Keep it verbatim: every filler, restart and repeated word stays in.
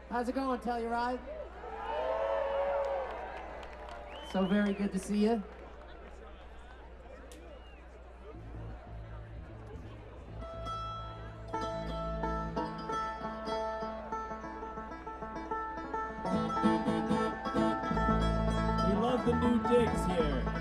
How's it going, Telluride? So very good to see you. We love the new digs here.